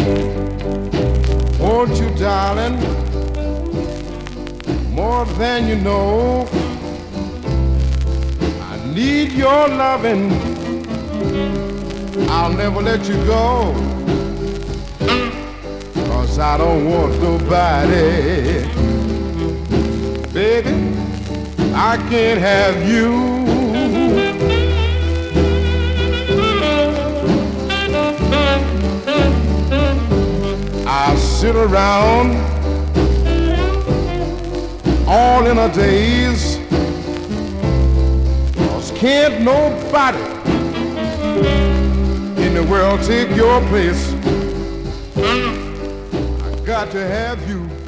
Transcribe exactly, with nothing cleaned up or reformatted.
Want you, darling, more than you know. I need your loving. I'll never let you go. 'Cause I don't want nobody. Baby, I can't have you. I sit around all in a daze, 'cause can't nobody in the world take your place. I got to have you.